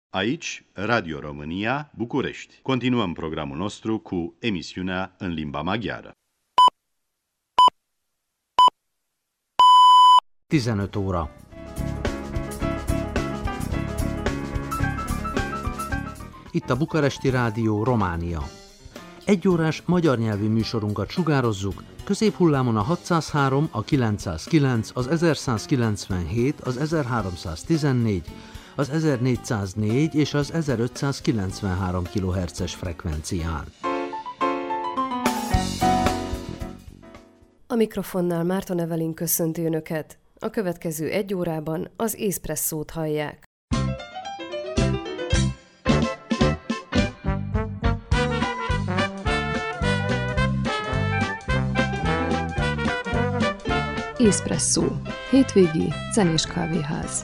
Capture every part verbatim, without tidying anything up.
Aici, Radio România, București. Continuăm programul nostru cu emisiunea în limba maghiară. tizenöt óra. Itt a Bukaresti Rádió, Románia. Egyórás magyar nyelvű műsorunkat sugározzuk, középhullámon a hatszázhárom, a kilencszázkilenc, az ezerszázkilencvenhét, az ezerháromszáztizennégy, az ezernégyszáznégy és az ezerötszázkilencvenhárom kilohertzes frekvencián. A mikrofonnál Márton Evelin köszönti Önöket. A következő egy órában az Éspresszót hallják. Éspresszó. Hétvégi zenés kávéház.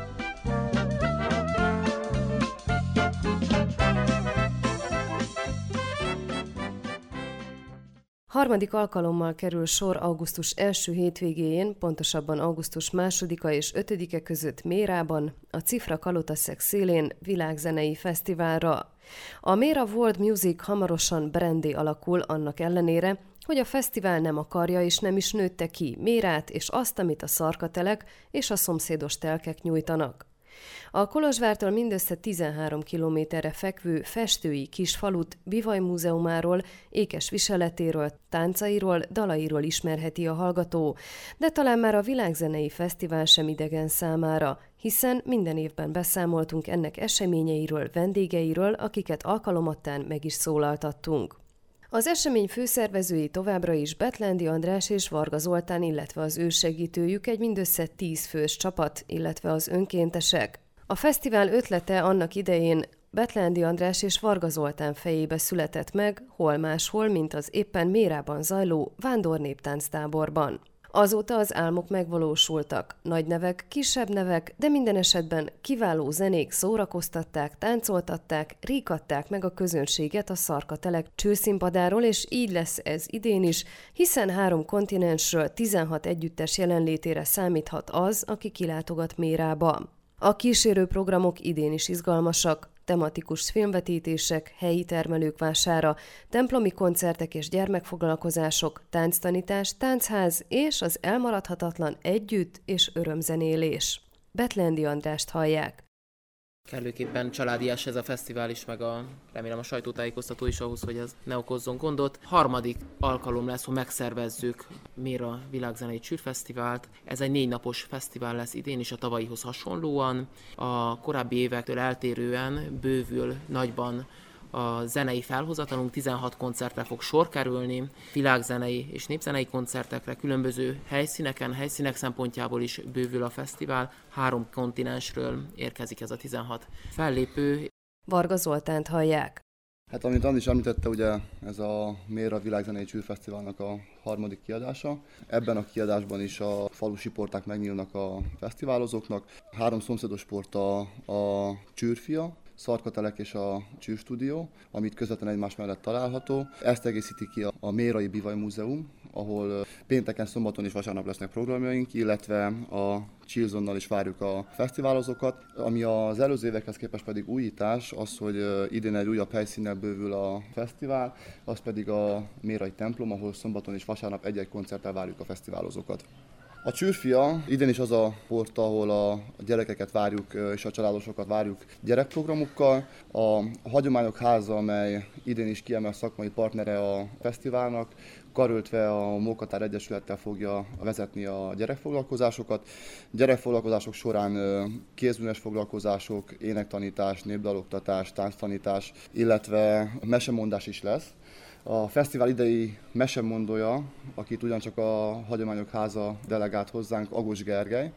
Harmadik alkalommal kerül sor augusztus első hétvégéjén, pontosabban augusztus másodika és ötödike között Mérában, a Cifra Kalotaszeg szélén világzenei fesztiválra. A Méra World Music hamarosan branddé alakul annak ellenére, hogy a fesztivál nem akarja és nem is nőtte ki Mérát és azt, amit a szarkatelek és a szomszédos telkek nyújtanak. A Kolozsvártól mindössze tizenhárom kilométerre fekvő festői kis falut Bivaj múzeumáról, ékes viseletéről, táncairól, dalairól ismerheti a hallgató, de talán már a világzenei fesztivál sem idegen számára, hiszen minden évben beszámoltunk ennek eseményeiről, vendégeiről, akiket alkalomattán meg is szólaltattunk. Az esemény főszervezői továbbra is Betlendi András és Varga Zoltán, illetve az ő segítőjük egy mindössze tíz fős csapat, illetve az önkéntesek. A fesztivál ötlete annak idején Betlendi András és Varga Zoltán fejébe született meg, hol máshol, mint az éppen Mérában zajló vándornéptánctáborban. Azóta az álmok megvalósultak. Nagy nevek, kisebb nevek, de minden esetben kiváló zenék szórakoztatták, táncoltatták, ríkadták meg a közönséget a szarkatelek csőszínpadáról, és így lesz ez idén is, hiszen három kontinensről tizenhat együttes jelenlétére számíthat az, aki kilátogat Mérába. A kísérő programok idén is izgalmasak, tematikus filmvetítések, helyi termelők vására, templomi koncertek és gyermekfoglalkozások, tánctanítás, táncház és az elmaradhatatlan együtt- és örömzenélés. Betlendi Andrást hallják. Kellőképpen családias ez a fesztivál is, meg a, remélem a sajtótájékoztató is ahhoz, hogy ez ne okozzon gondot. Harmadik alkalom lesz, hogy megszervezzük Méra Világzenei Csűrfesztivált. Ez egy négy napos fesztivál lesz idén is a tavalyihoz hasonlóan. A korábbi évektől eltérően bővül nagyban a zenei felhozatalunk, tizenhat koncertre fog sor kerülni, világzenei és népzenei koncertekre, különböző helyszíneken, helyszínek szempontjából is bővül a fesztivál, három kontinensről érkezik ez a tizenhat fellépő. Varga Zoltánt hallják. Hát amit Andi is említette, ugye ez a Méra Világzenei Csűrfesztiválnak a harmadik kiadása. Ebben a kiadásban is a falusi porták megnyílnak a fesztiválozóknak. Három szomszédos port a, a Csűrfia, Szarkatelek és a Csűrstúdió, amit közvetlenül egymás mellett található. Ezt egészíti ki a, a Mérai Bivaj Múzeum, ahol pénteken, szombaton és vasárnap lesznek programjaink, illetve a Chillzonnal is várjuk a fesztiválozókat. Ami az előző évekhez képest pedig újítás, az, hogy idén egy újabb helyszínnel bővül a fesztivál, az pedig a Mérai templom, ahol szombaton és vasárnap egy-egy koncerttel várjuk a fesztiválozókat. A Csűrfia idén is az a port, ahol a gyerekeket várjuk és a családosokat várjuk gyerekprogramukkal. A Hagyományok Háza, amely idén is kiemelt szakmai partnere a fesztiválnak, karöltve a Mókatár Egyesülettel fogja vezetni a gyerekfoglalkozásokat. Gyerekfoglalkozások során kézműves foglalkozások, énektanítás, népdaloktatás, tánctanítás, illetve mesemondás is lesz. A fesztivál idei mesemondója, akit ugyancsak a Hagyományok Háza delegált hozzánk, Agos Gergely,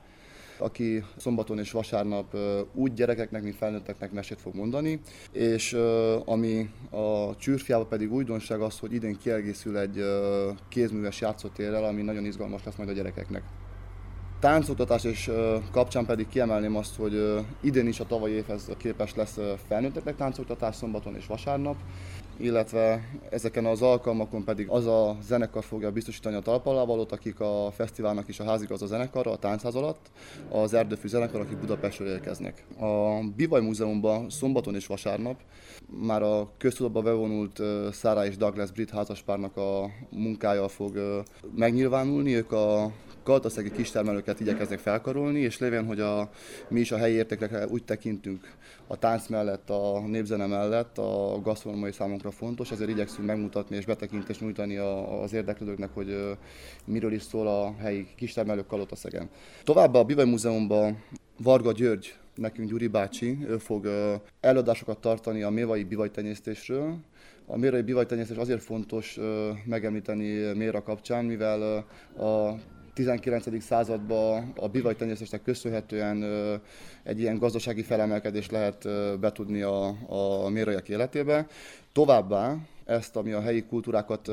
aki szombaton és vasárnap úgy gyerekeknek, mint felnőtteknek mesét fog mondani, és ami a Csűrfiában pedig újdonság az, hogy idén kiegészül egy kézműves játszótérrel, ami nagyon izgalmas lesz majd a gyerekeknek. táncoktatás és kapcsán pedig kiemelném azt, hogy idén is a tavalyi évhez képest lesz felnőtteknek táncoktatás szombaton és vasárnap, illetve ezeken az alkalmakon pedig az a zenekar fogja biztosítani a talpalávalót, akik a fesztiválnak is a házigazda zenekara, a táncház alatt, az Erdőfű zenekar, akik Budapestről érkeznek. A Bivaj Múzeumban szombaton és vasárnap már a köztudatba bevonult Sarah és Douglas brit házaspárnak a munkája fog megnyilvánulni. Ők a kaltaszegi kistermelőket igyekeznek felkarolni, és lévén, hogy a, mi is a helyi értékekre úgy tekintünk a tánc mellett, a népzene mellett, a gasztronómiai számunkra fontos, ezért igyekszünk megmutatni és betekintést nyújtani a, az érdeklődőknek, hogy miről is szól a helyi kistermelők Kalotaszegen. Továbbá a Bivaj Múzeumban Varga György, nekünk Gyuri bácsi, ő fog előadásokat tartani a mérai bivajtenyésztésről. A mérai bivajtenyésztés azért fontos megemlíteni Méra kapcsán, mivel a tizenkilencedik században a bivajtenyésztésnek köszönhetően egy ilyen gazdasági felemelkedést lehet betudni a, a méraiak életébe. Továbbá ezt, ami a helyi kultúrákat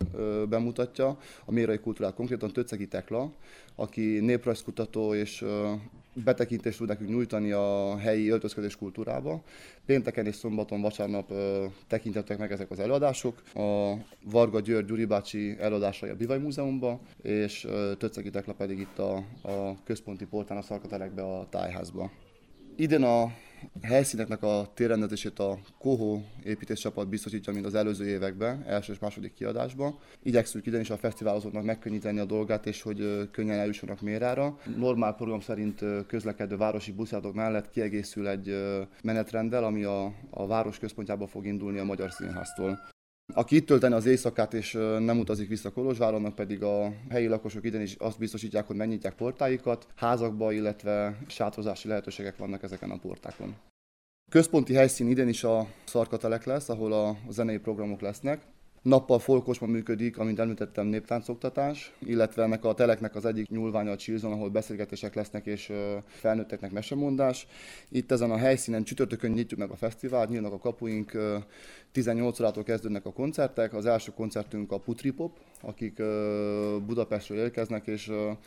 bemutatja, a mérai kultúrát konkrétan Töczegi Tekla, aki néprajzkutató és betekintést tud nekünk nyújtani a helyi öltözködés kultúrába. Pénteken és szombaton, vasárnap tekintettek meg ezek az előadások. A Varga György Gyuri bácsi előadásai a Bivaj Múzeumban, és Töczegi Tekla pedig itt a, a központi portán, a Szalkatelekbe, a tájházba. Idén a helyszíneknek a térrendezését a Kohó építéscsapat biztosítja, mint az előző években, első és második kiadásban. Igyekszünk idén is a fesztiválozóknak megkönnyíteni a dolgát, és hogy könnyen eljussanak Mérára. Normál program szerint közlekedő városi buszjáratok mellett kiegészül egy menetrenddel, ami a, a város központjába fog indulni a Magyar Színháztól. Aki itt tölteni az éjszakát és nem utazik vissza Kolozsváronnak, pedig a helyi lakosok idén is azt biztosítják, hogy megnyitják portáikat, házakba, illetve sátrozási lehetőségek vannak ezeken a portákon. Központi helyszín idén is a Szarkatelek lesz, ahol a zenei programok lesznek. Nappal folkosma működik, amint említettem, néptáncoktatás, illetve ennek a teleknek az egyik nyúlványa a Chillzon, ahol beszélgetések lesznek és felnőtteknek mesemondás. Itt ezen a helyszínen csütörtökön nyitjuk meg a fesztivált, nyílnak a kapuink, tizennyolc órától kezdődnek a koncertek. Az első koncertünk a Putri Pop, akik Budapestről érkeznek, és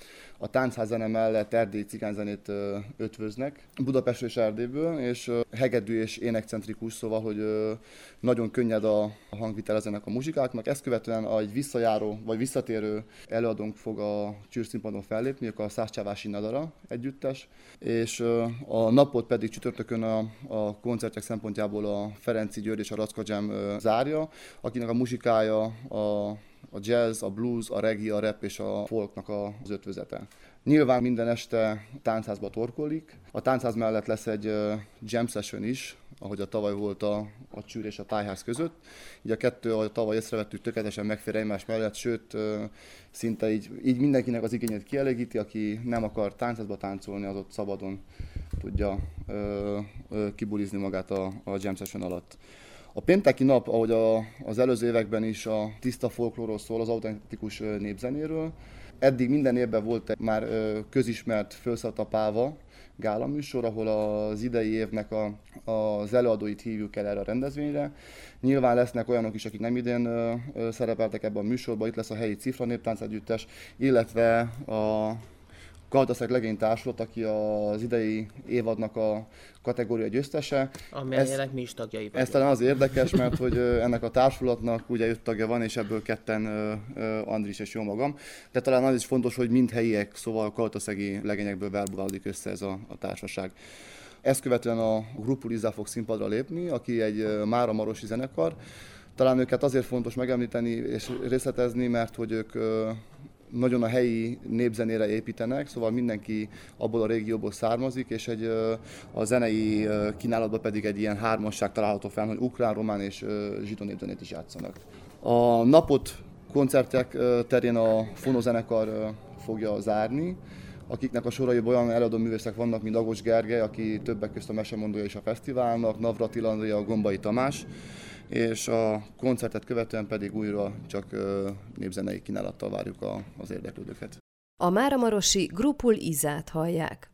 a táncház zene mellett erdélyi cigányzenét ötvöznek Budapestről és Erdélyből, és hegedű és énekcentrikus, szóval, hogy nagyon könnyed a hangvitel ezenek a muzsikáknak. Ezt követően egy visszajáró vagy visszatérő előadónk fog a csűrszínpadon fellépni, a Szászcsávási Nadara együttes, és a napot pedig csütörtökön a, a koncertek szempontjából a Ferenci György és a Racka Jam zárja, akinek a muzsikája a a jazz, a blues, a reggae, a rap és a folknak az ötvözete. Nyilván minden este táncházba torkollik. A táncház mellett lesz egy jam session is, ahogy a tavaly volt a, a Csűr és a Tájház között. Így a kettő, a tavaly észrevettük, tökéletesen megfér egymás mellett, sőt, szinte így, így mindenkinek az igényét kielégíti, aki nem akar táncházba táncolni, az ott szabadon tudja ö, ö, kibulizni magát a, a jam session alatt. A pénteki nap, ahogy a, az előző években is, a tiszta folklórról szól, az autentikus népzenéről. Eddig minden évben volt már közismert Fölszállt a Páva gála műsor, ahol az idei évnek a, az előadóit hívjuk el erre a rendezvényre. Nyilván lesznek olyanok is, akik nem idén szerepeltek ebben a műsorban, itt lesz a helyi Cifra Néptánc Együttes, illetve a Kaltaszeg Legény Társulat, aki az idei évadnak a kategória győztese. Amelynek mi is tagjai vagyunk. Ez talán az érdekes, mert hogy ennek a társulatnak ugye öt tagja van, és ebből ketten Andris és jó magam. De talán az is fontos, hogy mind helyiek, szóval kaltaszegi legényekből verbuválódik össze ez a, a társaság. Ezt követően a Grupu Liza fog színpadra lépni, aki egy máramarosi zenekar. Talán őket azért fontos megemlíteni és részletezni, mert hogy ők nagyon a helyi népzenére építenek, szóval mindenki abból a régióból származik, és egy, a zenei kínálatban pedig egy ilyen hármasság található fel, hogy ukrán, román és zsidó népzenét is játszanak. A napot koncertek terén a Fono zenekar fogja zárni, akiknek a soraiban olyan előadó művészek vannak, mint Agos Gergely, aki többek közt a mesemondója is a fesztiválnak, Navratil Andrea, Gombai Tamás, és a koncertet követően pedig újra csak népzenei kínálattal várjuk a, az érdeklődőket. A máramarosi Grupul Izát hallják.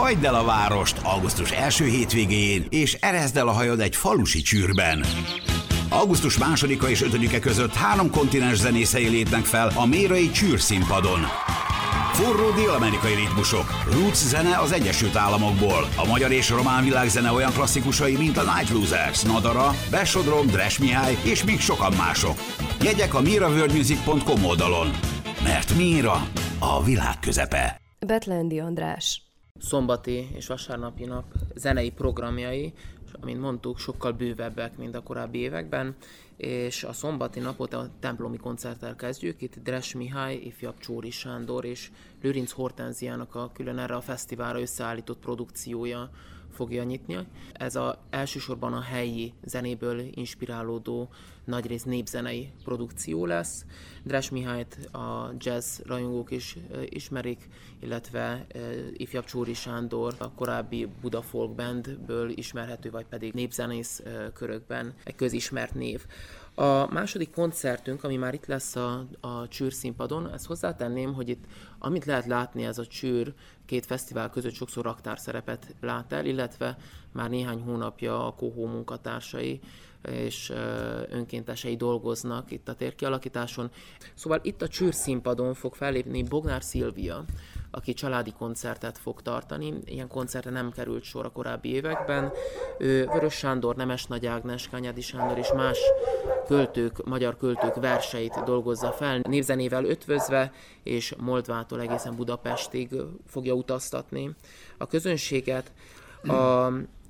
Hagyd el a várost augusztus első hétvégéjén, és ereszd el a hajad egy falusi csűrben. augusztus másodika és ötödike között három kontinens zenészei lépnek fel a mérai csűrszínpadon. Forró dél-amerikai ritmusok, roots zene az Egyesült Államokból, a magyar és román világzene olyan klasszikusai, mint a Night Losers, Nadara, Besodrom, Dres Mihály és még sokan mások. Jegyek a mira world music pont com oldalon, mert Mira a világ közepe. Betlendi András. Szombati és vasárnapi nap zenei programjai, amint mondtuk, sokkal bővebbek, mint a korábbi években, és a szombati napot a templomi koncerttel kezdjük. Itt Dres Mihály, ifjabb Csóri Sándor és Lőrinc Hortenziának a külön erre a fesztiválra összeállított produkciója fogja nyitni. Ez a, elsősorban a helyi zenéből inspirálódó, nagyrészt népzenei produkció lesz. Dres Mihályt a jazz rajongók is uh, ismerik, illetve uh, ifjabb Csóri Sándor a korábbi Buda Folk Bandből ismerhető, vagy pedig népzenész uh, körökben egy közismert név. A második koncertünk, ami már itt lesz a, a Csűr színpadon, ezt hozzátenném, hogy itt, amit lehet látni, ez a Csűr két fesztivál között sokszor raktárszerepet lát el, illetve már néhány hónapja a Kohó munkatársai és önkéntesei dolgoznak itt a térkialakításon. Szóval itt a Csűr színpadon fog fellépni Bognár Szilvia, aki családi koncertet fog tartani. Ilyen koncertre nem került sor a korábbi években. Ő Vörös Sándor, Nemes Nagy Ágnes, Kanyádi Sándor és más költők, magyar költők verseit dolgozza fel, névzenével ötvözve, és Moldvától egészen Budapestig fogja utaztatni a közönséget. A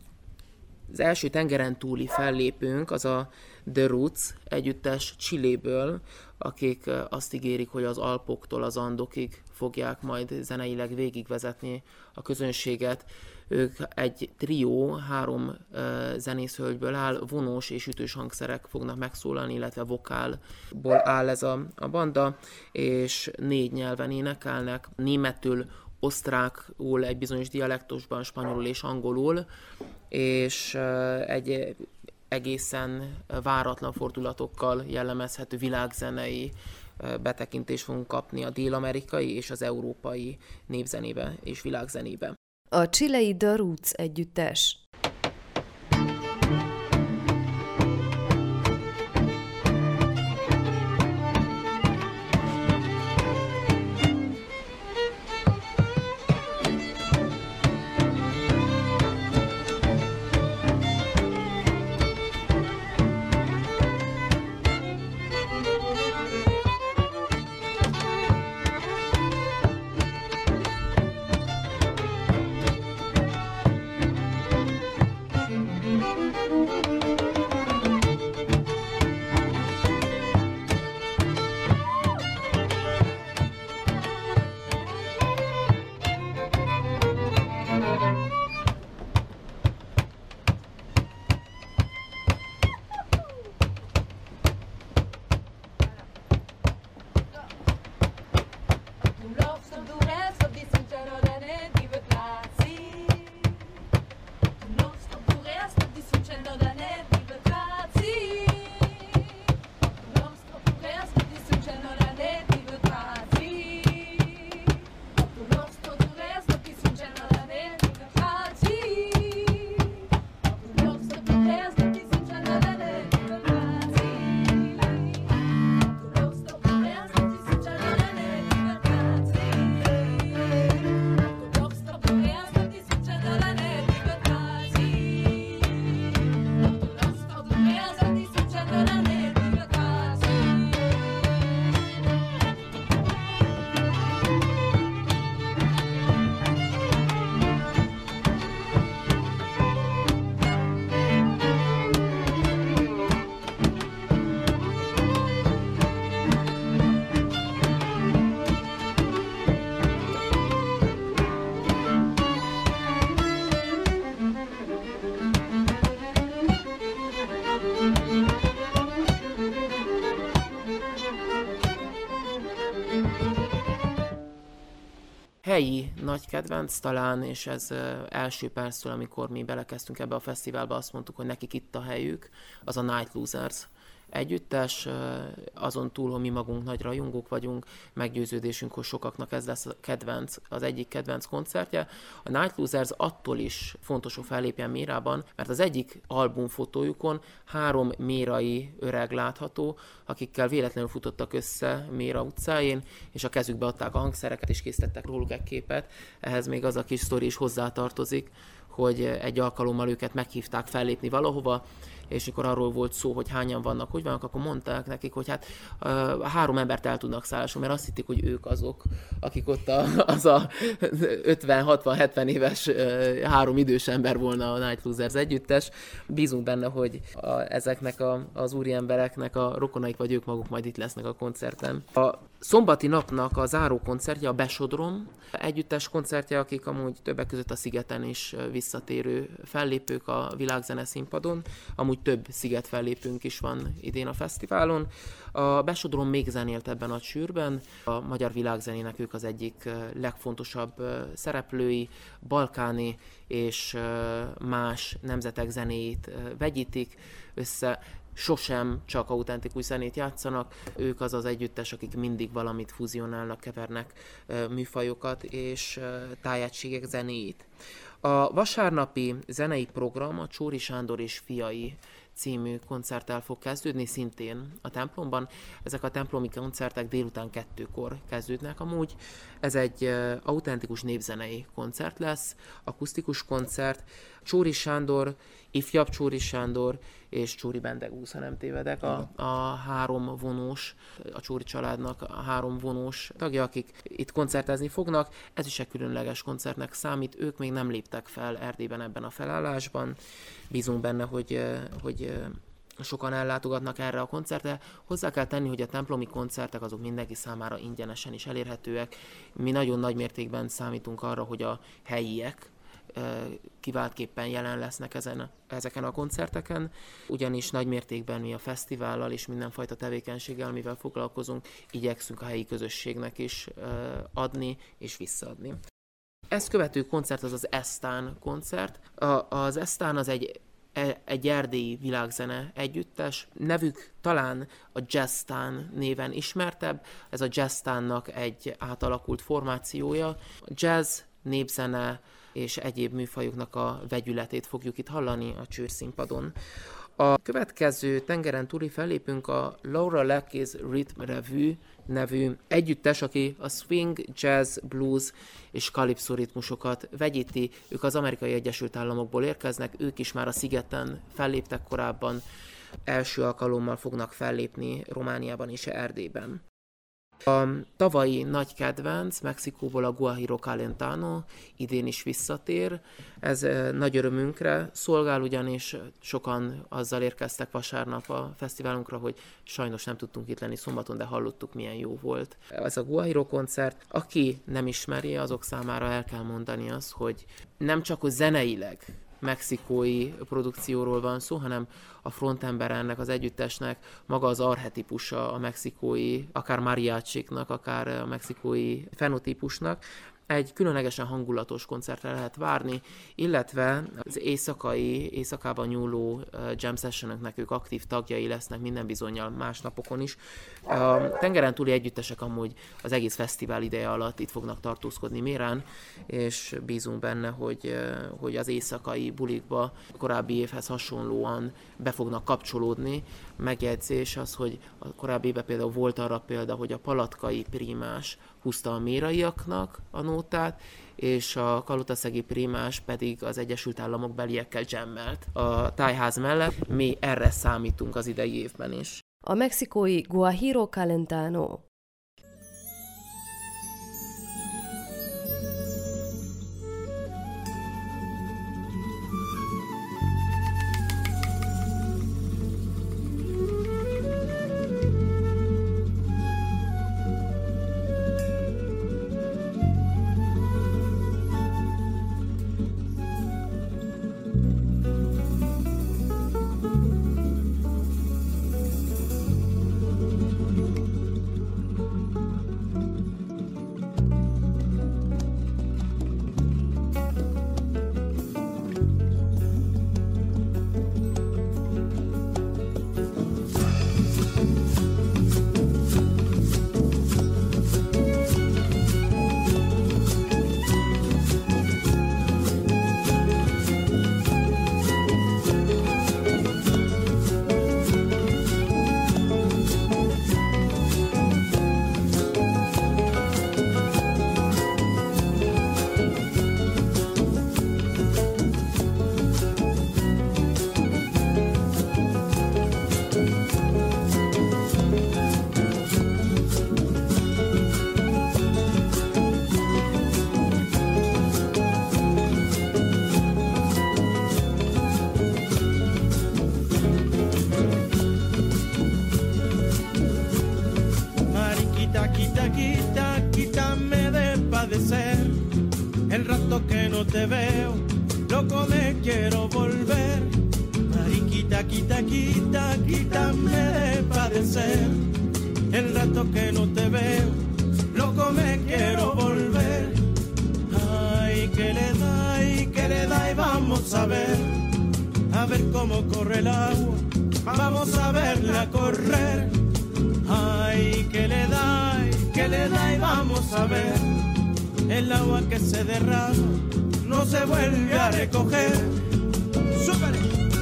Az első tengeren túli fellépőnk az a The Roots együttes Chiléből, akik azt ígérik, hogy az Alpoktól az Andokig fogják majd zeneileg végigvezetni a közönséget. Ők egy trió, három uh, zenészhölgyből áll, vonós és ütős hangszerek fognak megszólalni, illetve vokálból áll ez a, a banda, és négy nyelven énekelnek, németül, osztrákul, egy bizonyos dialektusban, spanyolul és angolul, és egy egészen váratlan fordulatokkal jellemezhető világzenei betekintést fogunk kapni a dél-amerikai és az európai népzenébe és világzenébe. A chilei The Roots együttes. helyi nagy kedvenc talán, és ez első perctől, amikor mi belekezdtünk ebbe a fesztiválba, azt mondtuk, hogy nekik itt a helyük, az a Night Losers együttes, azon túl, hogy mi magunk nagy rajongók vagyunk, meggyőződésünk, hogy sokaknak ez lesz a kedvenc, az egyik kedvenc koncertje. A Night Losers attól is fontos, hogy fellépjen Mérában, mert az egyik albumfotójukon három mérai öreg látható, akikkel véletlenül futottak össze Méra utcáin, és a kezükbe adták a hangszereket, és készítettek róluk egy képet. Ehhez még az a kis sztori is hozzátartozik, hogy egy alkalommal őket meghívták fellépni valahova, és mikor arról volt szó, hogy hányan vannak, hogy vannak, akkor mondták nekik, hogy hát uh, három embert el tudnak szállásolni, mert azt hitték, hogy ők azok, akik ott a, az a ötven hatvan hetven éves uh, három idős ember volna a Night Losers együttes. Bízunk benne, hogy a, ezeknek a, az úriembereknek a rokonaik, vagy ők maguk majd itt lesznek a koncerten. A szombati napnak a záró koncertje a Besodrom együttes koncertje, akik amúgy többek között a Szigeten is visszatérő fellépők a világzene színpadon. Amúgy több sziget fellépőnk is van idén a fesztiválon. A Besodrom még zenélt ebben a csűrben. A magyar világzenének ők az egyik legfontosabb szereplői, balkáni és más nemzetek zenéit vegyítik össze. Sosem csak autentikus zenét játszanak, ők az az együttes, akik mindig valamit fúzionálnak, kevernek műfajokat és tájegységek zenéit. A vasárnapi zenei program a Csóri Sándor és fiai című koncerttel fog kezdődni, szintén a templomban. Ezek a templomi koncertek délután kettőkor kezdődnek amúgy. Ez egy uh, autentikus népzenei koncert lesz, akusztikus koncert. Csóri Sándor, ifjabb Csóri Sándor és Csóri Bendegúz, ha nem tévedek, a, a három vonós, a Csóri családnak a három vonós tagja, akik itt koncertezni fognak. Ez is egy különleges koncertnek számít, ők még nem léptek fel Erdélyben ebben a felállásban. Bízunk benne, hogy, hogy sokan ellátogatnak erre a koncertre. Hozzá kell tenni, hogy a templomi koncertek azok mindenki számára ingyenesen is elérhetőek. Mi nagyon nagy mértékben számítunk arra, hogy a helyiek kiváltképpen jelen lesznek ezen, ezeken a koncerteken, ugyanis nagy mértékben mi a fesztivállal és mindenfajta tevékenységgel, amivel foglalkozunk, igyekszünk a helyi közösségnek is adni és visszaadni. Ezt követő koncert az az Esztán koncert. A, az Esztán az egy, egy erdélyi világzene együttes. Nevük talán a Jazztán néven ismertebb. Ez a Jazztánnak egy átalakult formációja. A jazz, népzene és egyéb műfajoknak a vegyületét fogjuk itt hallani a csőrszínpadon. A következő tengeren túli fellépünk a Laura Lackey's Rhythm Revue nevű együttes, aki a swing, jazz, blues és calypso ritmusokat vegyíti. Ők az Amerikai Egyesült Államokból érkeznek, ők is már a Szigeten felléptek korábban, első alkalommal fognak fellépni Romániában és Erdélyben. A tavalyi nagy kedvenc Mexikóból a Guajiro Calentano idén is visszatér. Ez nagy örömünkre szolgál, ugyanis sokan azzal érkeztek vasárnap a fesztiválunkra, hogy sajnos nem tudtunk itt lenni szombaton, de hallottuk, milyen jó volt. Ez a Guajiro koncert, aki nem ismeri, azok számára el kell mondani azt, hogy nem csak hogy zeneileg mexikói produkcióról van szó, hanem a frontember ennek az együttesnek maga az archetipusa a mexikói, akár mariachiknak, akár a mexikói fenotípusnak. Egy különlegesen hangulatos koncertre lehet várni, illetve az éjszakai, éjszakában nyúló jam sessionöknek ők aktív tagjai lesznek minden bizonnyal más napokon is. A tengeren túli együttesek amúgy az egész fesztivál ideje alatt itt fognak tartózkodni Mérán, és bízunk benne, hogy, hogy az éjszakai bulikba korábbi évhez hasonlóan be fognak kapcsolódni. Megjegyzés az, hogy a korábbi évben például volt arra példa, hogy a palatkai prímás húzta a méraiaknak a nótát, és a kalotaszegi prímás pedig az Egyesült Államok beliekkel jammelt a tájház mellett. Mi erre számítunk az idei évben is. A mexikói Guajiro Calentano. quita, quita, quita, quítame de padecer. El rato que no te veo, loco me quiero volver. Mariquita, quita, quita, quítame de padecer. El rato que no te veo, loco me quiero volver. Ay, que le da, ay, que le da y vamos a ver. A ver cómo corre el agua, vamos a verla correr. Ay, que le da, ay, que le da y vamos a ver. El agua que se derrama no se vuelve a recoger. ¡Súper!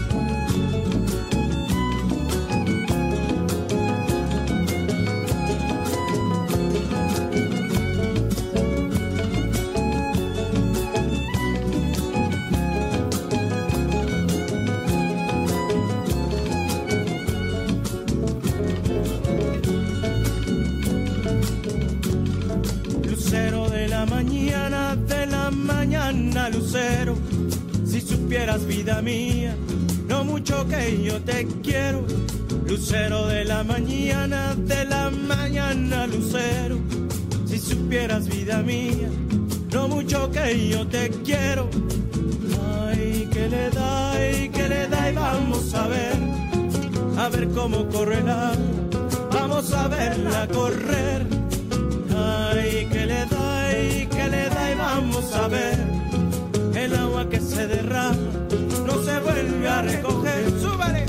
Lucero, si supieras, vida mía, lo mucho que yo te quiero. Lucero de la mañana, de la mañana, lucero, si supieras, vida mía, lo mucho que yo te quiero. Ay, que le da, ay, que le da y vamos a ver, a ver cómo corre el agua, vamos a verla correr. Ay, que le da, ay, que le da y vamos a ver. El agua que se derrama no se vuelve a recoger. ¡Súbale!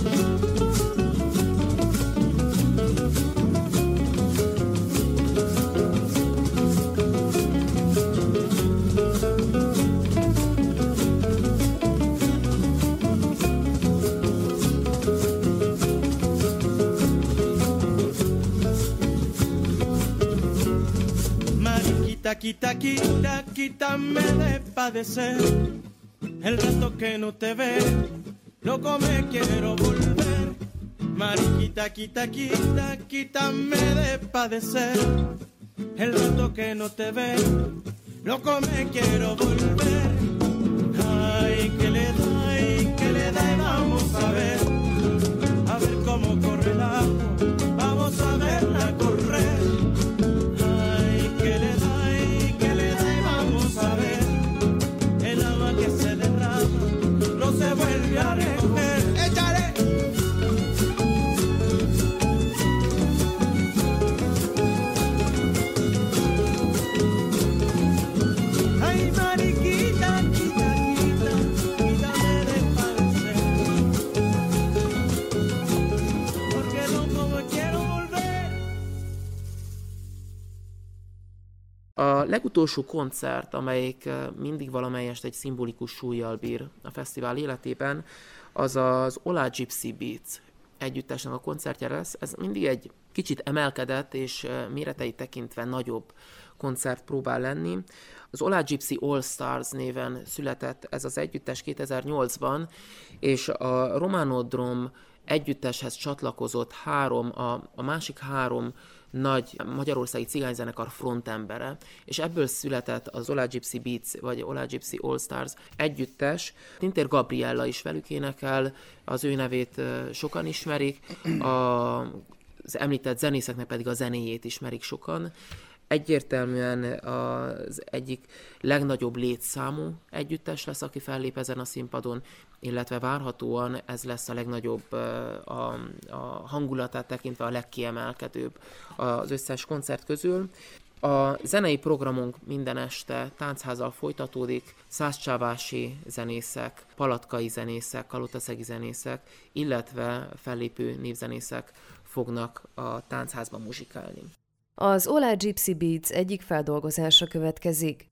Mariquita, quita, quita, quítame de padecer. El rato que no te veo, loco me quiero volver. Mariquita, quita, quita, quítame de padecer. El rato que no te veo, loco me quiero volver. Ay, que le da, ay, que le da y vamos a ver. A ver cómo corre el agua, vamos a verla correr. Se vuelve a recoger, échale. Ay, mariquita, quita, quita, quítame de padecer. Porque no me quiero volver. A legutolsó koncert, amelyik mindig valamelyest egy szimbolikus súllyal bír a fesztivál életében, az az Ola Gypsy Beats együttesnek a koncertje lesz. Ez mindig egy kicsit emelkedett és méreteit tekintve nagyobb koncert próbál lenni. Az Ola Gypsy All Stars néven született ez az együttes kétezer-nyolcban, és a Romanodrom együtteshez csatlakozott három, a, a másik három nagy magyarországi cigányzenekar frontembere, és ebből született az Ola Gypsy Beats, vagy Ola Gypsy All Stars együttes. Tintér Gabriella is velük énekel, az ő nevét sokan ismerik, a, az említett zenészeknek pedig a zenéjét ismerik sokan. Egyértelműen az egyik legnagyobb létszámú együttes lesz, aki fellép ezen a színpadon, illetve várhatóan ez lesz a legnagyobb, a, a hangulatát tekintve a legkiemelkedőbb az összes koncert közül. A zenei programunk minden este táncházzal folytatódik, szászcsávási zenészek, palatkai zenészek, kalotaszegi zenészek, illetve fellépő népzenészek fognak a táncházban muzsikálni. Az Ola Gypsy Beats egyik feldolgozása következik.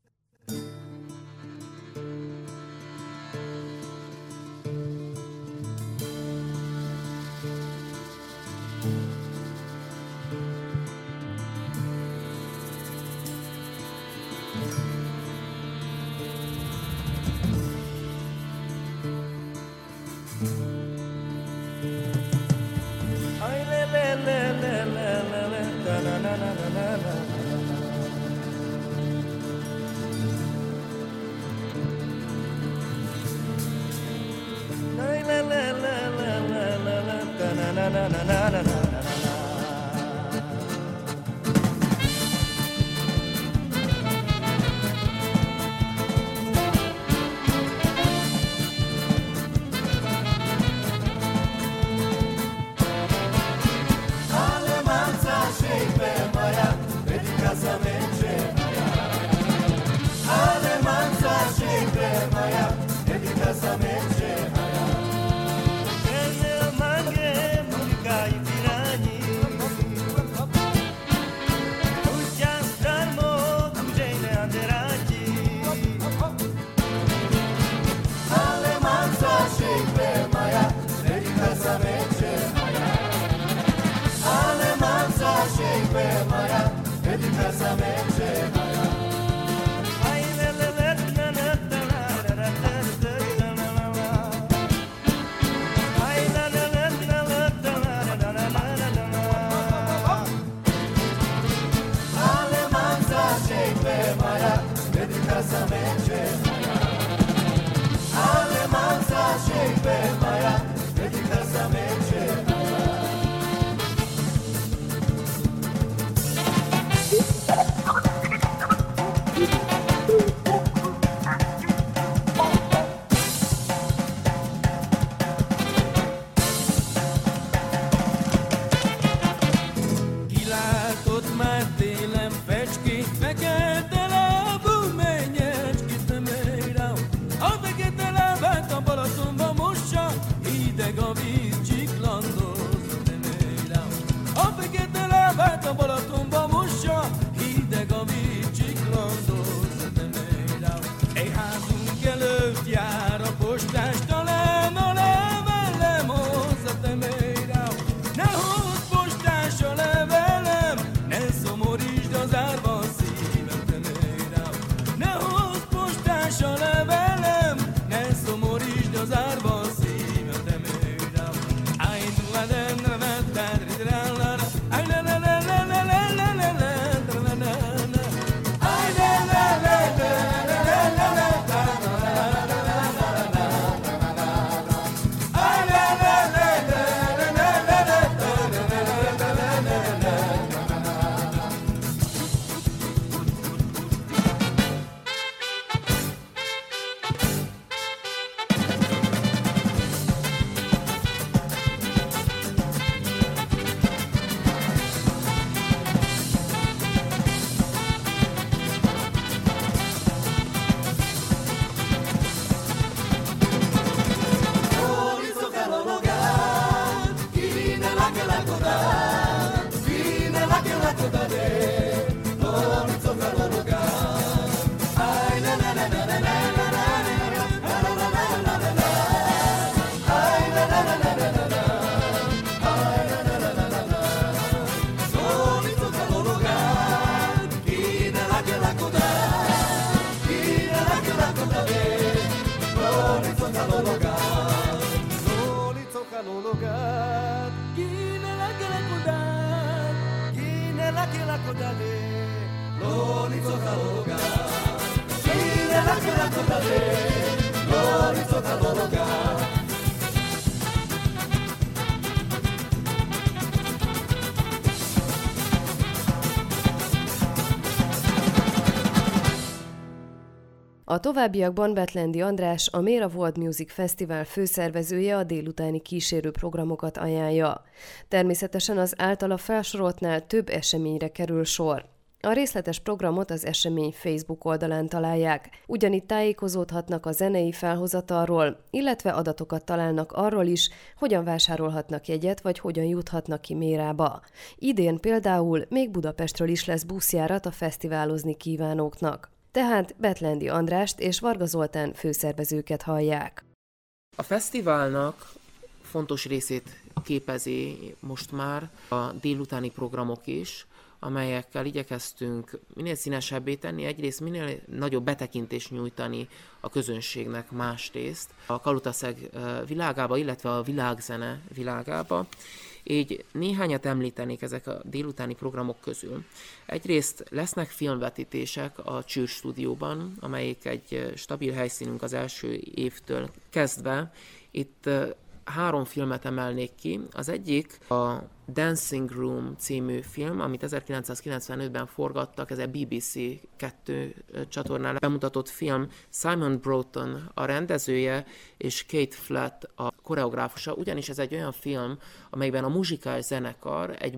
A továbbiakban Betlendi András, a Méra World Music Fesztivál főszervezője a délutáni kísérő programokat ajánlja. Természetesen az általa felsoroltnál több eseményre kerül sor. A részletes programot az esemény Facebook oldalán találják. Ugyanitt tájékozódhatnak a zenei felhozatalról, illetve adatokat találnak arról is, hogyan vásárolhatnak jegyet, vagy hogyan juthatnak ki Mérába. Idén például még Budapestről is lesz buszjárat a fesztiválozni kívánóknak. Tehát Betlendi Andrást és Varga Zoltán főszervezőket hallják. A fesztiválnak fontos részét képezi most már a délutáni programok is, amelyekkel igyekeztünk minél színesebbé tenni, egyrészt minél nagyobb betekintést nyújtani a közönségnek másrészt a Kalotaszeg világába, illetve a világzene világába. Így néhányat említenék ezek a délutáni programok közül. Egyrészt lesznek filmvetítések a Csűr stúdióban, amelyik egy stabil helyszínünk az első évtől kezdve. Itt három filmet emelnék ki. Az egyik a Dancing Room című film, amit ezerkilencszázkilencvenötben forgattak, ez a bé bé cé kettő csatornán bemutatott film. Simon Broughton a rendezője, és Kate Flatt a koreográfusa, ugyanis ez egy olyan film, amelyben a muzsikál zenekar egy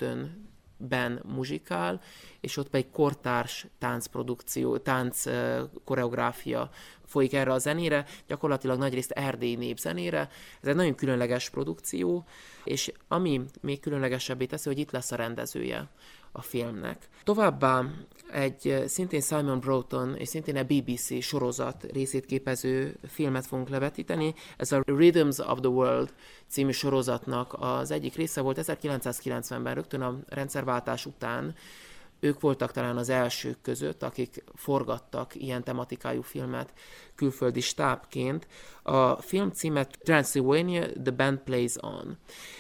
börtönben muzsikál, és ott egy kortárs táncprodukció, tánc koreográfia folyik erre a zenére, gyakorlatilag nagyrészt erdélyi népzenére. Ez egy nagyon különleges produkció, és ami még különlegesebbé teszi, hogy itt lesz a rendezője a filmnek. Továbbá egy szintén Simon Broughton és szintén a bé bé cé sorozat részét képező filmet fogunk levetíteni. Ez a Rhythms of the World című sorozatnak az egyik része volt ezerkilencszázkilencvenben, rögtön a rendszerváltás után. Ők voltak talán az elsők között, akik forgattak ilyen tematikájú filmet külföldi stábként. A film címet Transylvania, The Band Plays On,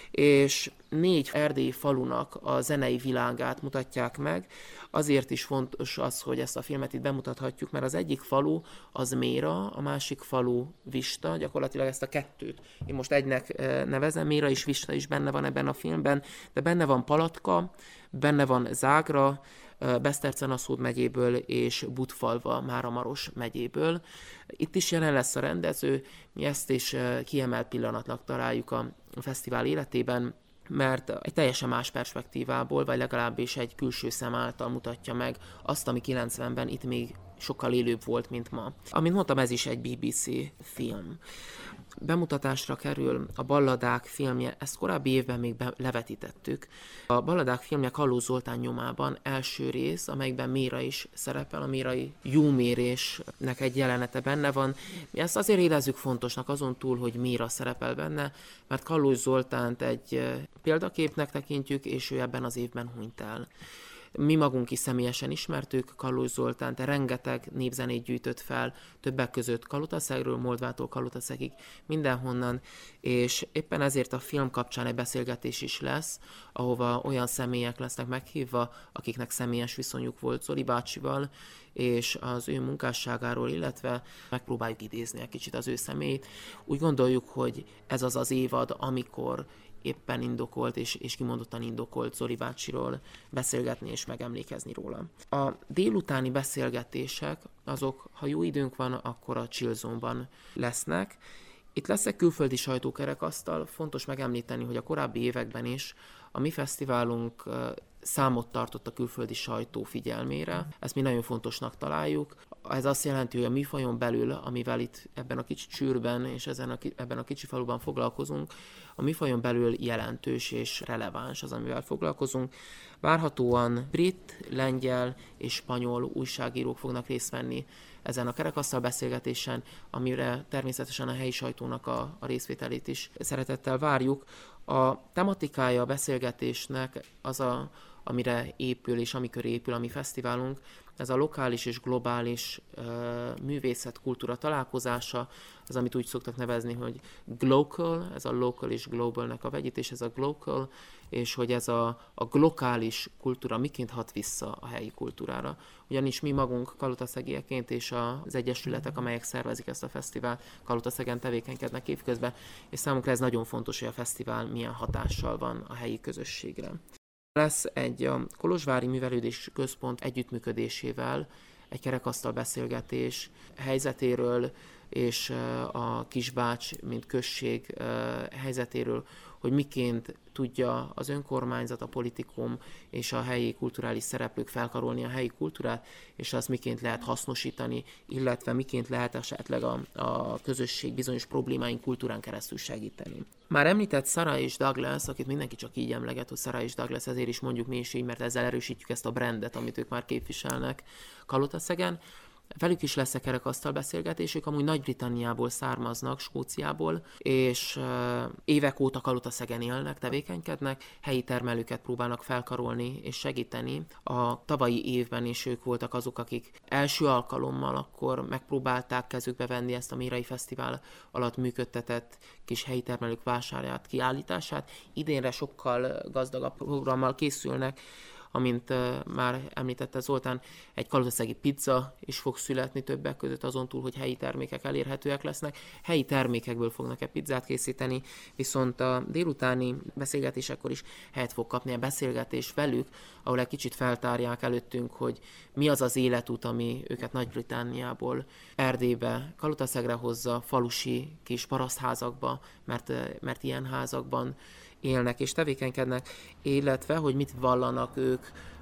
és négy erdélyi falunak a zenei világát mutatják meg. Azért is fontos az, hogy ezt a filmet itt bemutathatjuk, mert az egyik falu az Méra, a másik falu Vista, gyakorlatilag ezt a kettőt én most egynek nevezem, Méra és Vista is benne van ebben a filmben, de benne van Palatka, benne van Zágra, Beszterce-Naszód megyéből és Budfalva, Máramaros megyéből. Itt is jelen lesz a rendező, mi ezt is kiemelt pillanatnak találjuk a fesztivál életében, mert egy teljesen más perspektívából, vagy legalábbis egy külső szem által mutatja meg azt, ami kilencvenben itt még sokkal élőbb volt, mint ma. Amint mondtam, ez is egy bé bé cé film. Bemutatásra kerül a Balladák filmje, ezt korábbi évben még be- levetítettük. A Balladák filmje Kalló Zoltán nyomában első rész, amelyben Méra is szerepel, a mérai jómérésnek egy jelenete benne van. Mi ezt azért érezzük fontosnak, azon túl, hogy Méra szerepel benne, mert Kalló Zoltánt egy példaképnek tekintjük, és ő ebben az évben hunyt el. Mi magunk is személyesen ismertük Kallós Zoltánt, rengeteg népzenét gyűjtött fel, többek között Kalotaszegről, Moldvától Kalotaszegig, mindenhonnan, és éppen ezért a film kapcsán egy beszélgetés is lesz, ahova olyan személyek lesznek meghívva, akiknek személyes viszonyuk volt Zoli bácsival, és az ő munkásságáról, illetve megpróbáljuk idézni egy kicsit az ő személyét. Úgy gondoljuk, hogy ez az az évad, amikor éppen indokolt és, és kimondottan indokolt Zoli bácsiról beszélgetni és megemlékezni róla. A délutáni beszélgetések, azok, ha jó időnk van, akkor a Chill Zone-ban lesznek. Itt lesz egy külföldi sajtókerekasztal, fontos megemlíteni, hogy a korábbi években is a mi fesztiválunk számot tartott a külföldi sajtó figyelmére. Ezt mi nagyon fontosnak találjuk. Ez azt jelenti, hogy a műfajon belül, amivel itt ebben a kicsi csűrben és ezen a, ebben a kicsi faluban foglalkozunk, a műfajon belül jelentős és releváns az, amivel foglalkozunk. Várhatóan brit, lengyel és spanyol újságírók fognak részt venni ezen a kerekasztal beszélgetésen, amire természetesen a helyi sajtónak a, a részvételét is szeretettel várjuk. A tematikája a beszélgetésnek az, a, amire épül és amikor épül a mi fesztiválunk, ez a lokális és globális uh, művészet, kultúra találkozása, az, amit úgy szoktak nevezni, hogy glocal, ez a local és globalnek a vegyítés, ez a glocal, és hogy ez a, a glokális kultúra miként hat vissza a helyi kultúrára. Ugyanis mi magunk kalotaszegieként és az egyesületek, amelyek szervezik ezt a fesztivált, Kalotaszegen tevékenykednek évközben, és számunkra ez nagyon fontos, hogy a fesztivál milyen hatással van a helyi közösségre. Lesz egy a Kolozsvári Művelődési Központ együttműködésével egy kerekasztal beszélgetés helyzetéről, és a Kisbács, mint község helyzetéről, hogy miként tudja az önkormányzat, a politikum és a helyi kulturális szereplők felkarolni a helyi kultúrát, és azt miként lehet hasznosítani, illetve miként lehet esetleg a, a közösség bizonyos problémáin kultúrán keresztül segíteni. Már említett Sarah és Douglas, akit mindenki csak így emleget, hogy Sarah és Douglas, ezért is mondjuk mi is így, mert ezzel erősítjük ezt a brandet, amit ők már képviselnek Kalotaszegen. Velük is lesz egy kerekasztal beszélgetés, ők amúgy Nagy-Britanniából származnak, Skóciából, és évek óta Kalotaszegen élnek, tevékenykednek, helyi termelőket próbálnak felkarolni és segíteni. A tavalyi évben is ők voltak azok, akik első alkalommal akkor megpróbálták kezükbe venni ezt a Mérai Fesztivál alatt működtetett kis helyi termelők vásárját, kiállítását. Idénre sokkal gazdagabb programmal készülnek, amint uh, már említette Zoltán, egy kalotaszegi pizza is fog születni többek között, azon túl, hogy helyi termékek elérhetőek lesznek. Helyi termékekből fognak egy pizzát készíteni, viszont a délutáni beszélgetésekkor is helyet fog kapni a beszélgetés velük, ahol egy kicsit feltárják előttünk, hogy mi az az életút, ami őket Nagy-Britanniából Erdélybe, Kalotaszegre hozza, falusi kis parasztházakba, mert, mert ilyen házakban élnek és tevékenykednek, illetve, hogy mit vallanak ők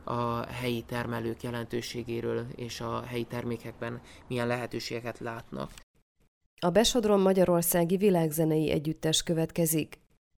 a helyi termelők jelentőségéről és a helyi termékekben milyen lehetőségeket látnak. A Besodron Magyarországi Világzenei Együttes következik.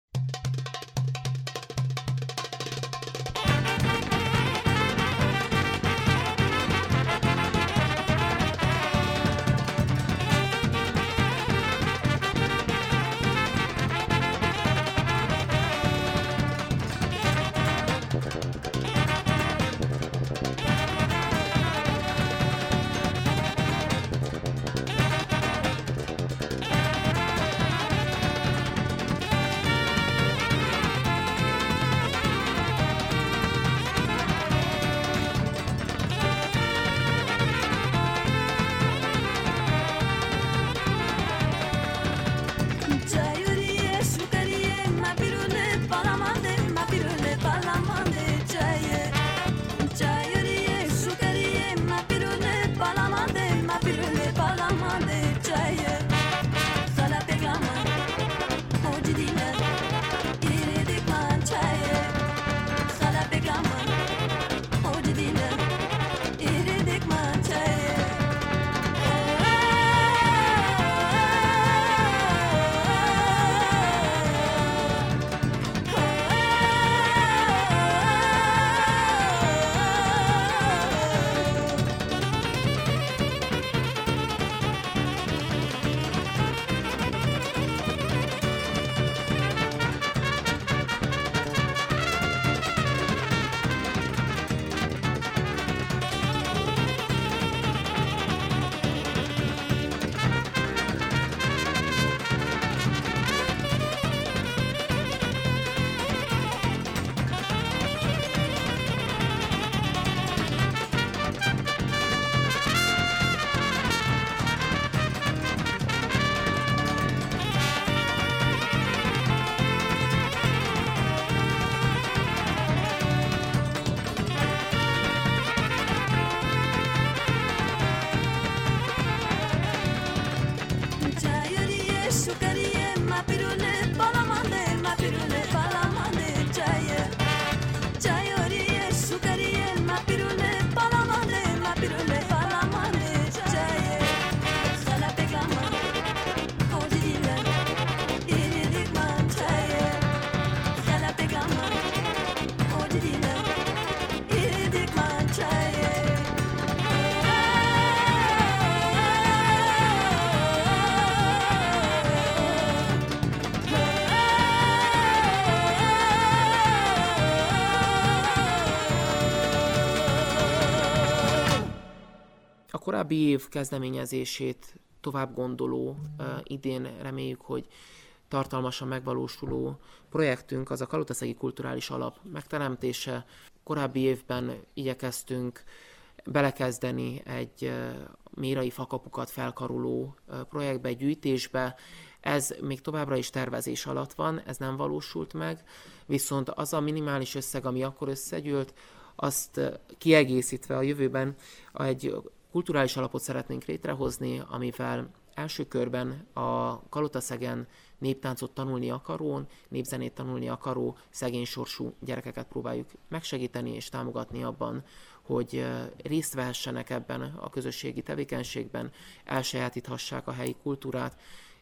Korábbi év kezdeményezését tovább gondoló, idén reméljük, hogy tartalmasan megvalósuló projektünk az a Kalotaszegi Kulturális Alap megteremtése. Korábbi évben igyekeztünk belekezdeni egy mérai fakapukat felkaroló projektbe, egy gyűjtésbe. Ez még továbbra is tervezés alatt van, ez nem valósult meg, viszont az a minimális összeg, ami akkor összegyűlt, azt kiegészítve a jövőben egy kulturális alapot szeretnénk létrehozni, amivel első körben a Kalotaszegen néptáncot tanulni akaró, népzenét tanulni akaró szegény sorsú gyerekeket próbáljuk megsegíteni és támogatni abban, hogy részt vehessenek ebben a közösségi tevékenységben, elsajátíthassák a helyi kultúrát,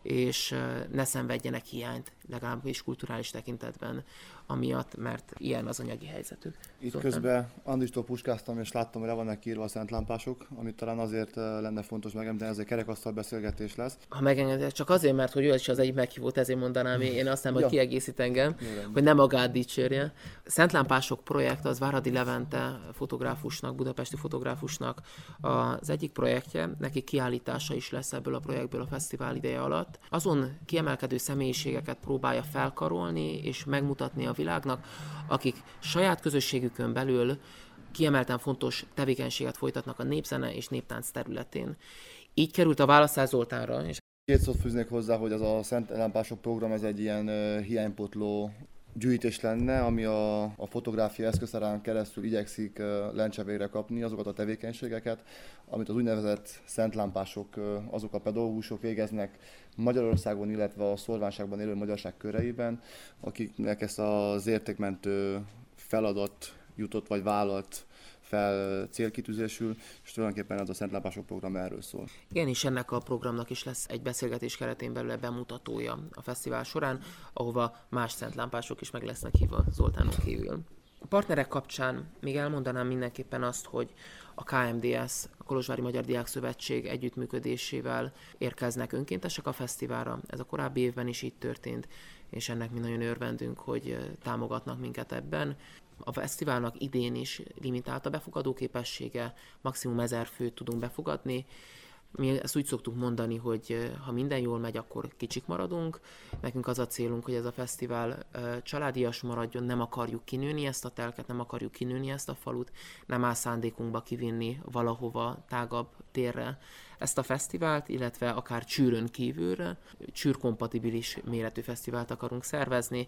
és ne szenvedjenek hiányt, legalábbis kulturális tekintetben, amiatt, mert ilyen az anyagi helyzetük. Itt Zoltán. közben Andristól puskáztam, és láttam, hogy le vannak írva a szentlámpások, amit talán azért lenne fontos megemlíteni, ez egy kerekasztal beszélgetés lesz. Ha megengeded, csak azért, mert hogy ő is az egyik meghívót, ezért mondanám, én azt hiszem, hogy ja. kiegészít engem, Jelen. hogy nem magát dicsérje. Szentlámpások projekt az Váradi Levente fotográfusnak, budapesti fotográfusnak az egyik projektje, neki kiállítása is lesz ebből a projektből a fesztivál ideje alatt. Azon kiemelkedő személyiségeket próbálja felkarolni és megmutatni a világnak, akik saját közösségükön belül kiemelten fontos tevékenységet folytatnak a népzene és néptánc területén. Így került a Választás Zoltánra. És Két szót fűznék hozzá, hogy ez a Szent Lámpások program ez egy ilyen uh, hiánypotló gyűjtés lenne, ami a, a fotográfia eszköztárán keresztül igyekszik uh, lencse végre kapni azokat a tevékenységeket, amit az úgynevezett szentlámpások, uh, azok a pedagógusok végeznek Magyarországon, illetve a szorványságban élő magyarság köreiben, akiknek ezt az értékmentő feladat jutott vagy vállalt fel célkitűzésül, és tulajdonképpen ez a Szentlámpások program erről szól. Igen, és ennek a programnak is lesz egy beszélgetés keretén belül bemutatója a fesztivál során, ahova más szentlámpások is meg lesznek hívva Zoltánon kívül. A partnerek kapcsán még elmondanám mindenképpen azt, hogy a ká em dé es, a Kolozsvári Magyar Diák Szövetség együttműködésével érkeznek önkéntesek a fesztiválra. Ez a korábbi évben is így történt, és ennek mi nagyon örvendünk, hogy támogatnak minket ebben. A fesztiválnak idén is limitált a befogadó képessége, maximum ezer főt tudunk befogadni. Mi ezt úgy szoktuk mondani, hogy ha minden jól megy, akkor kicsik maradunk. Nekünk az a célunk, hogy ez a fesztivál családias maradjon, nem akarjuk kinőni ezt a telket, nem akarjuk kinőni ezt a falut, nem áll szándékunkba kivinni valahova tágabb térre ezt a fesztivált, illetve akár Csűrön kívülre, csűrkompatibilis méretű fesztivált akarunk szervezni,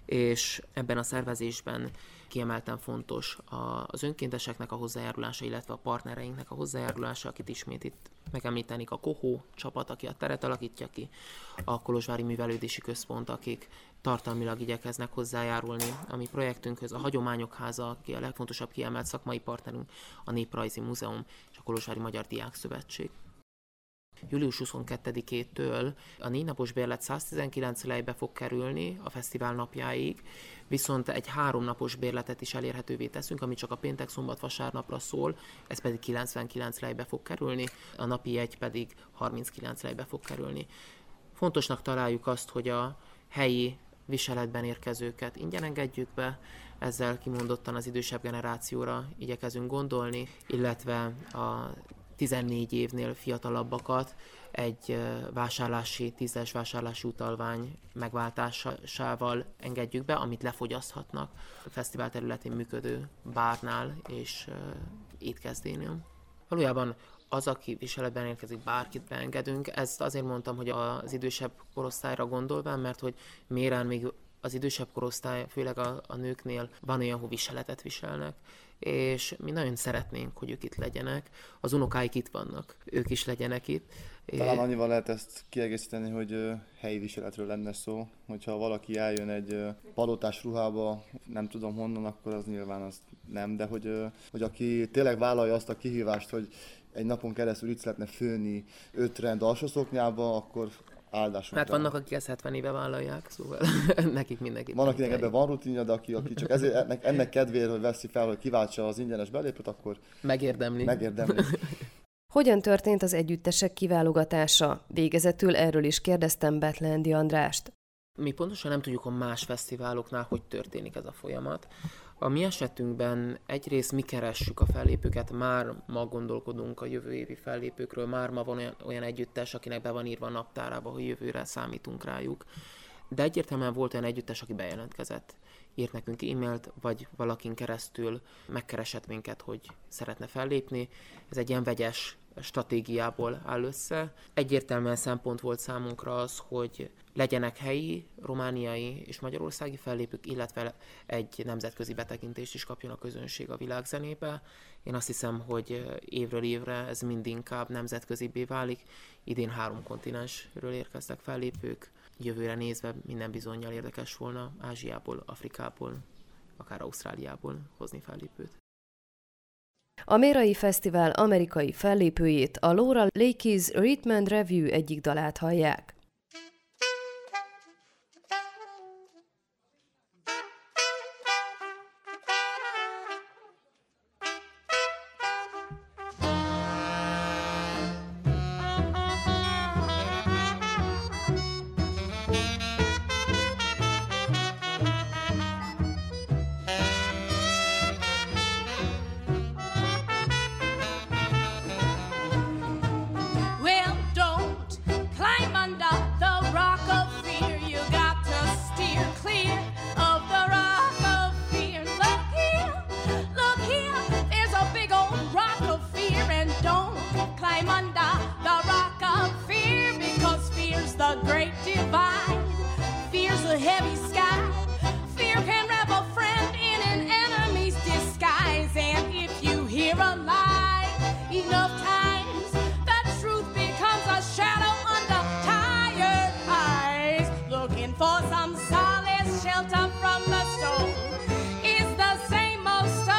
és ebben a szervezésben kiemelten fontos az önkénteseknek a hozzájárulása, illetve a partnereinknek a hozzájárulása, akit ismét itt megemlítenik, a Kohó csapat, aki a teret alakítja ki, a Kolozsvári Művelődési Központ, akik tartalmilag igyekeznek hozzájárulni a mi projektünkhöz, a Hagyományok Háza, aki a legfontosabb kiemelt szakmai partnerünk, a Néprajzi Múzeum és a Kolozsvári Magyar Diák Szövetség. július huszonkettedikétől a négy napos bérlet száztizenkilenc lejbe fog kerülni a fesztivál napjáig, viszont egy három napos bérletet is elérhetővé teszünk, ami csak a péntek, szombat, vasárnapra szól, ez pedig kilencvenkilenc lejbe fog kerülni, a napi jegy pedig harminckilenc lejbe fog kerülni. Fontosnak találjuk azt, hogy a helyi viseletben érkezőket ingyen engedjük be, ezzel kimondottan az idősebb generációra igyekezünk gondolni, illetve a tizennégy évnél fiatalabbakat egy vásárlási, tízes vásárlási utalvány megváltásával engedjük be, amit lefogyaszthatnak a fesztivál területén működő bárnál és uh, étkezdénél. Valójában az, aki viseletben érkezik, bárkit beengedünk. Ezt azért mondtam, hogy az idősebb korosztályra gondolván, mert hogy Mérán még az idősebb korosztály, főleg a, a nőknél van olyan, hogy viseletet viselnek, és mi nagyon szeretnénk, hogy ők itt legyenek. Az unokáik itt vannak, ők is legyenek itt. Talán annyival lehet ezt kiegészíteni, hogy uh, helyi viseletről lenne szó. Hogyha valaki eljön egy uh, palotás ruhába, nem tudom honnan, akkor az nyilván az nem, de hogy, uh, hogy aki tényleg vállalja azt a kihívást, hogy egy napon keresztül itt szeretne főni öt rend alsószoknyába, akkor áldásunk. Hát vannak, akik ezt hetven éve vállalják, szóval nekik mindenki. Van, akinek ebben van rutinja, de aki, aki csak ezért, ennek, ennek kedvéért, hogy veszi fel, hogy kiváltsa az ingyenes belépőt, akkor megérdemli. megérdemli. Hogyan történt az együttesek kiválogatása? Végezetül erről is kérdeztem Betlendi Andrást. Mi pontosan nem tudjuk, hogy más fesztiváloknál hogy történik ez a folyamat. A mi esetünkben egyrészt mi keressük a fellépőket, már ma gondolkodunk a jövő évi fellépőkről, már ma van olyan, olyan együttes, akinek be van írva a naptárába, hogy jövőre számítunk rájuk. De egyértelműen volt olyan együttes, aki bejelentkezett. Írt nekünk e-mailt, vagy valakin keresztül megkeresett minket, hogy szeretne fellépni. Ez egy ilyen vegyes stratégiából áll össze. Egyértelműen szempont volt számunkra az, hogy legyenek helyi, romániai és magyarországi fellépők, illetve egy nemzetközi betekintést is kapjon a közönség a világzenébe. Én azt hiszem, hogy évről évre ez mind inkább nemzetközibbé válik. Idén három kontinensről érkeztek fellépők. Jövőre nézve minden bizonnyal érdekes volna Ázsiából, Afrikából, akár Ausztráliából hozni fellépőt. A Mérai Fesztivál amerikai fellépőjét, a Laura Lakey's Rhythm and Review egyik dalát hallják. For some solace, shelter from the storm is the same old story.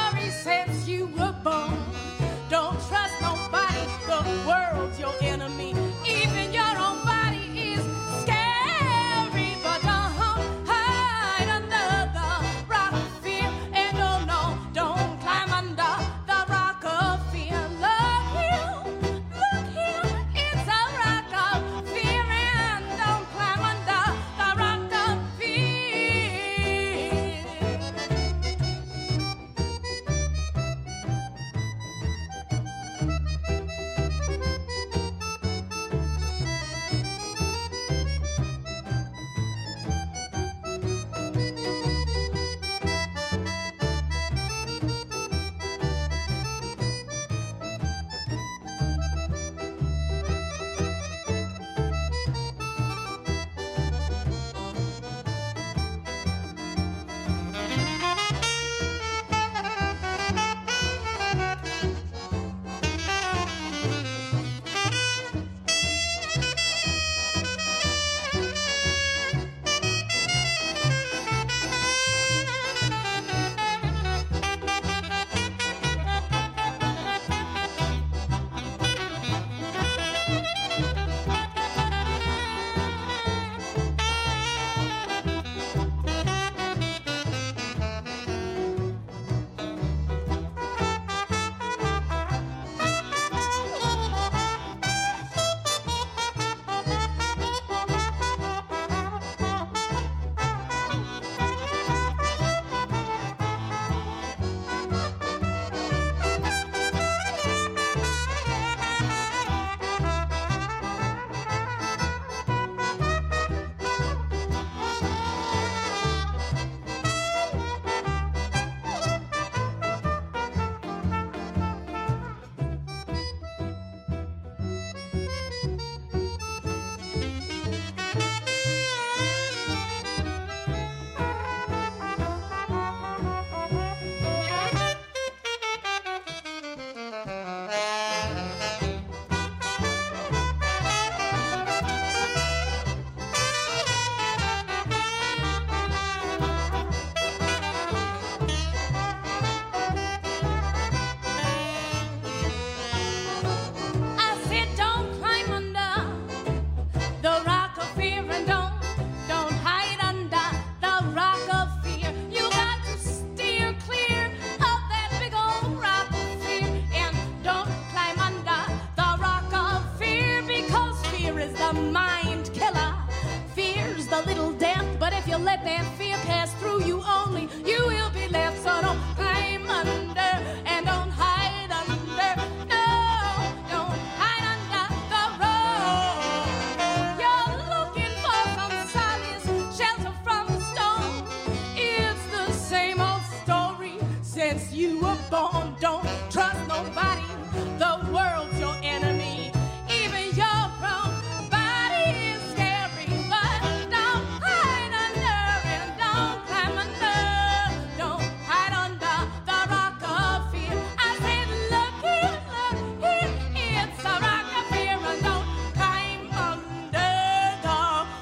were born. Don't trust nobody, the world's your enemy. Even your broke body is scary, but don't hide under it, don't climb under, don't hide under the rock of fear. I said, look here, look here, it's a rock of fear, and don't climb under the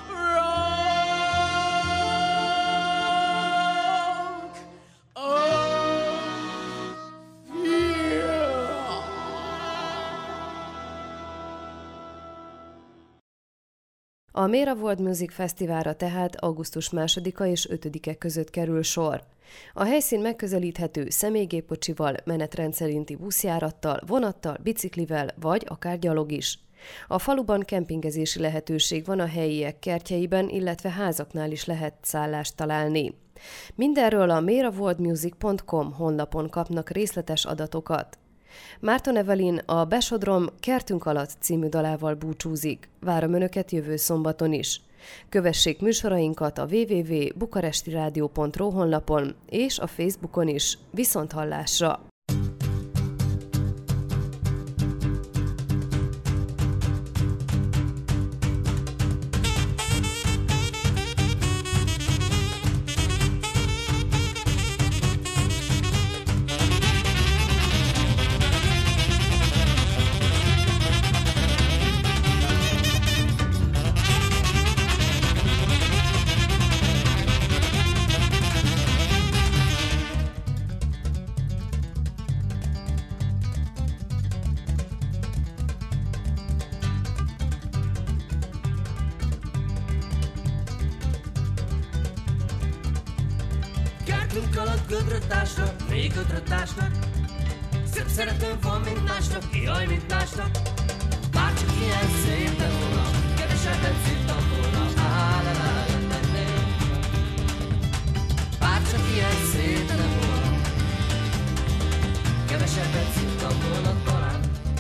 rock of fear. A Mera World Music Fesztiválra tehát augusztus másodika és ötödike között kerül sor. A helyszín megközelíthető személygépkocsival, menetrend szerinti buszjárattal, vonattal, biciklivel vagy akár gyalog is. A faluban kempingezési lehetőség van a helyiek kertjeiben, illetve házaknál is lehet szállást találni. Mindenről a mera world music pont com honlapon kapnak részletes adatokat. Márton Evelyn a Besodrom Kertünk alatt című dalával búcsúzik. Várom Önöket jövő szombaton is. Kövessék műsorainkat a double-u double-u double-u pont bukarestiradio pont ro honlapon és a Facebookon is. Viszonthallásra! Kertünk alatt gödrötásnak, még gödrötásnak. Szebb szeretőm van, mint másnak, jaj, mint másnak. Bárcsak ilyen szép lett volna, kevesebbet szívtam volna. Á-la-la-la-la-la. Bárcsak ilyen szép lett volna, kevesebbet szívtam volna talán.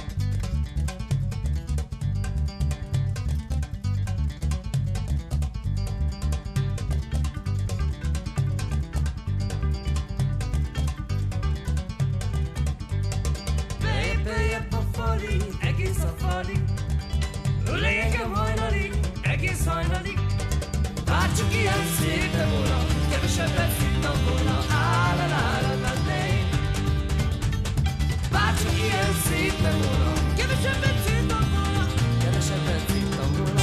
Egész a falig, ölej engem hajnalig, egész hajnalig. Bárcsak ilyen szép lett volna, kevesebbet szívtam volna. Á-la-la-la-la-la. Bárcsak ilyen szép lett volna, kevesebbet szívtam volna, kevesebbet szívtam volna.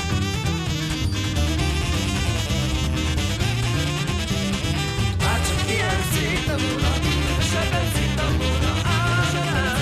Bárcsak ilyen szép lett volna, kevesebbet szívtam volna. Á-la-la-la-la-la.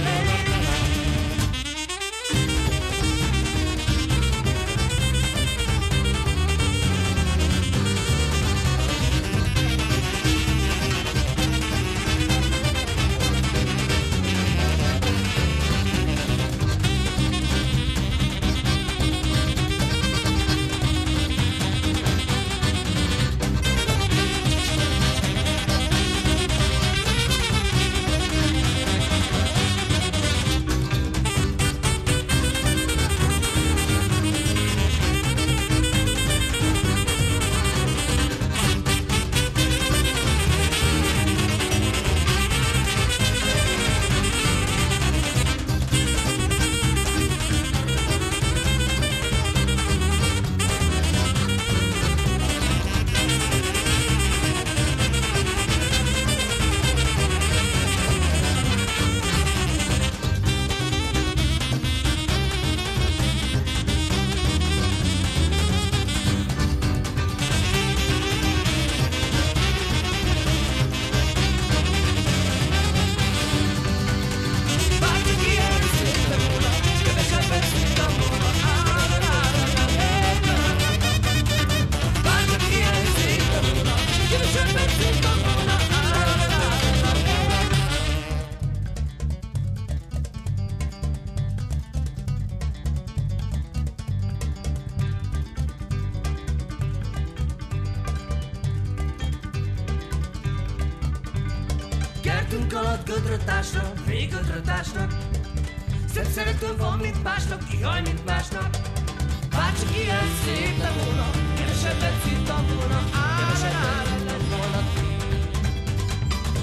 Kertünk alatt gödrötásnak, még gödrötásnak. Szebb szeretőm van, mint másnak, ihaj, mint másnak. Bárcsak ilyen szép lett volna, kevesebbet szívtam volna. Kevesebbet szívtam volna. Bárcsak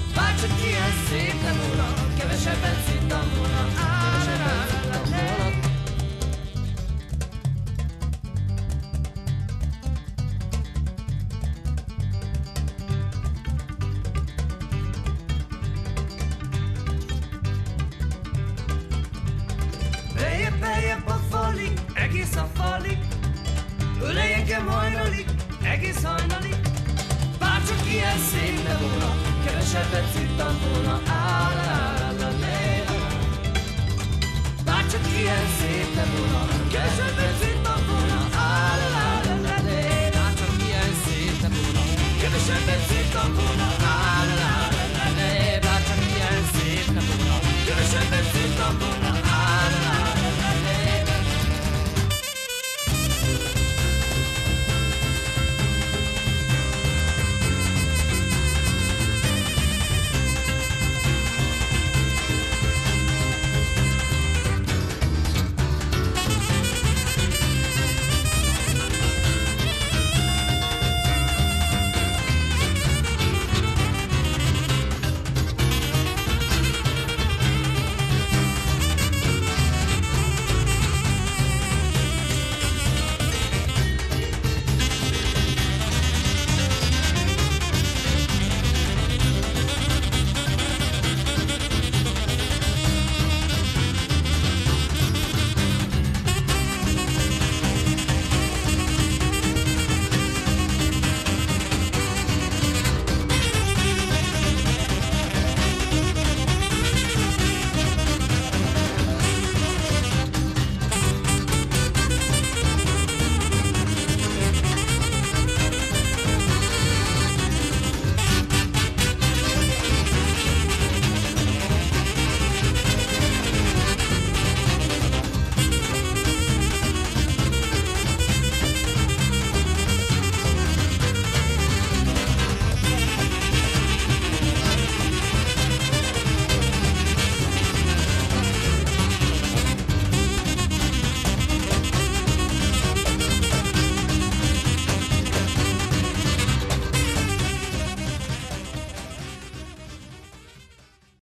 csak ilyen szép nem volna, kevesebbet szittam volna, kevesebbet szittam volna. Beljebb, beljebb a falig, egész a falig, ölej engem hajnalig, egész hajnalig. Bárcsak ilyen szép nem volna, kevesebbet szittam volna, á-la-la-la-la-la. Bárcsak ilyen szép nem volna, kevesebbet